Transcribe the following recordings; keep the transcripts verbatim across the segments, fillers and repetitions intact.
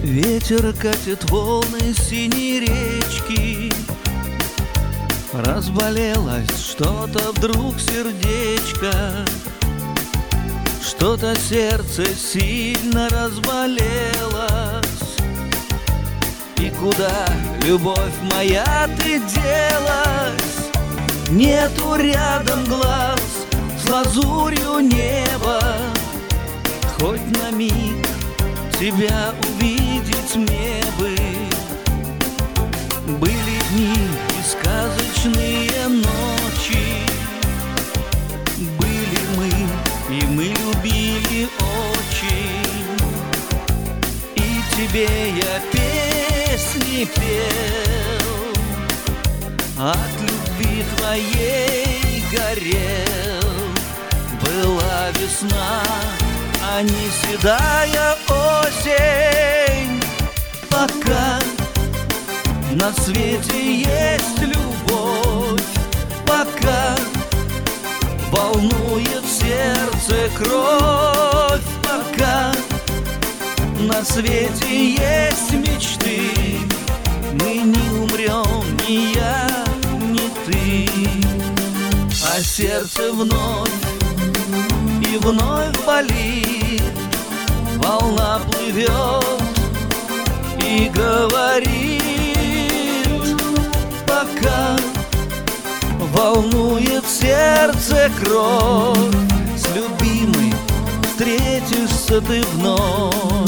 Ветер катит волны синей речки. Разболелось что-то вдруг сердечко, что-то сердце сильно разболелось. И куда, любовь моя, ты делась? Нету рядом глаз с лазурью неба. Хоть на миг тебя увидеть мне бы. Были дни и сказочные ночи, были мы, и мы любили очень. И тебе я песни пел, от любви твоей горел. Была весна, а не седая осень. Пока на свете есть любовь, пока волнует сердце кровь, пока на свете есть мечты, мы не умрем, ни я, ни ты. А сердце вновь и вновь болит, волна плывет и говорит. Пока волнует сердце кровь, с любимой встретишься ты вновь.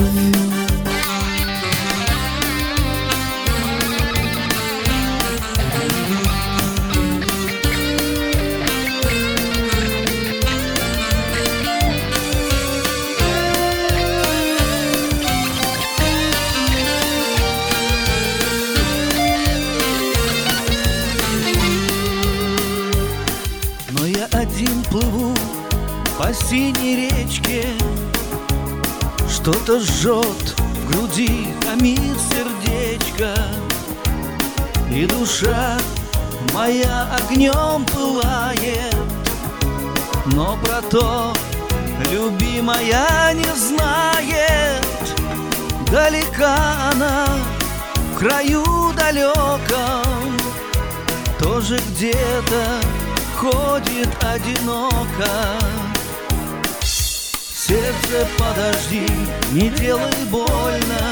Один плыву по синей речке, что-то жжет в груди, томит сердечко. И душа моя огнем пылает, но про то любимая не знает. Далека она, в краю далеком, тоже где-то ходит одиноко. Сердце, подожди, не делай больно.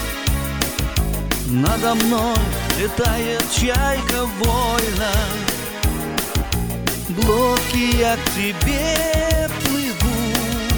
Надо мной летает чайка вольно. В лодке я к тебе плыву,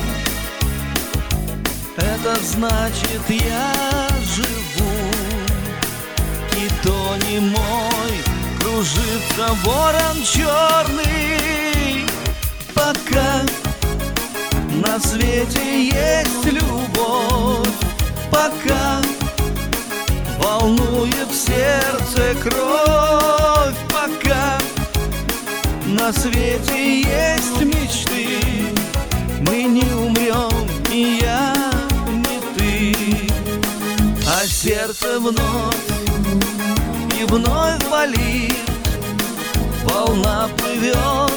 это значит я живу. И то не мой, кружится ворон черный. Пока на свете есть любовь, пока волнует сердце кровь, пока на свете есть мечты, мы не умрем, ни я, ни ты. А сердце вновь и вновь болит, волна плывет